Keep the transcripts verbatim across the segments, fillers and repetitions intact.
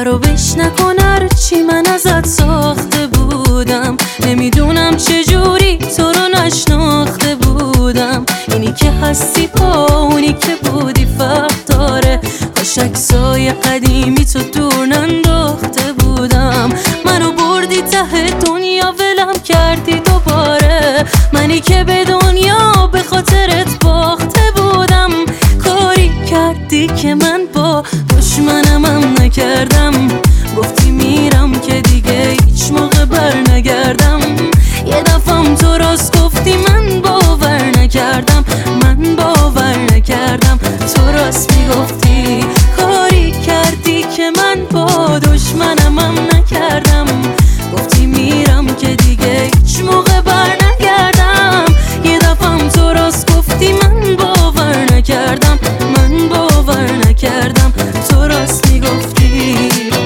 خرابش نکن هرچی من ازت ساخته بودم. نمیدونم چجوری تو رو نشناخته بودم. اینی که هستی با اونی که بودی فرق داره. کاش عکسای قدیمی تو دور ننداخته بودم. منو بردی ته دنیا ولم کردی دوباره. منی که به دنیا به خاطرت باخته بودم. کاری کردی که من با دشمنم هم نکردم. گفتی میرم که دیگه هیچ موقع بر نگردم. یه دفعم تو راست گفتی من باور نکردم. من باور نکردم تو راست میگفتی. کاری کردی که من با دشمنم هم نکردم. گفتی میرم که دیگه هیچ موقع بر نگردم. یه دفعم تو راست گفتی من باور نکردم. من باور نکردم تو راست میگفتی.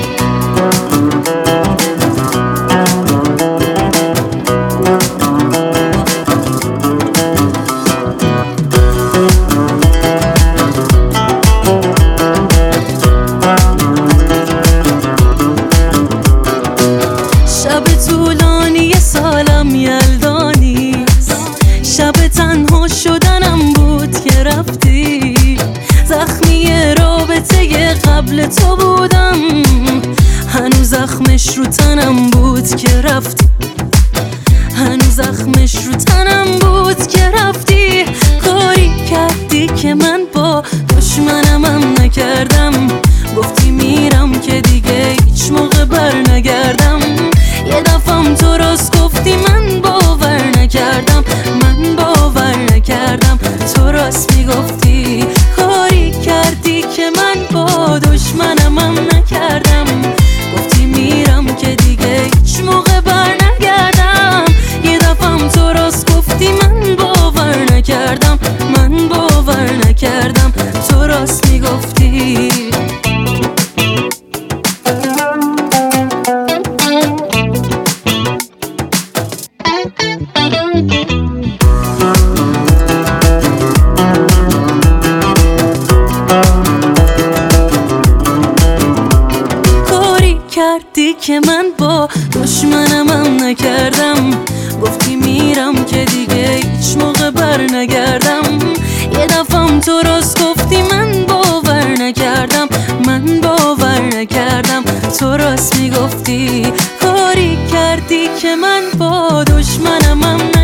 شب طولانی سالم یلدانیست. شب تنها شدنم بود که رفتی. زخمی رابطه قبل تو بودم. هنوز زخمش رو تنم بود که رفتی. هنوز زخمش رو تنم بود که رفتی. کاری کردی که من با دشمنم هم نکردم. گفتی میرم که دیگه هیچ موقع بر نگردم. یه دفعم تو راست گفتی من باور نکردم. من باور نکردم تو راست میگفتی. کاری کردی که من با دشمنم هم نکردم. گفتی میرم که دیگه هیچ موقع بر نگردم. یه دفعم تو راست گفتی من باور نکردم. من باور نکردم تو راست میگفتی. کردی که من با دشمنم هم نکردم. گفتی میرم که دیگه هیچ موقع بر نگردم. یه دفعم تو راست گفتی من باور نکردم. من باور نکردم تو راست میگفتی. کاری کردی که من با دشمنم هم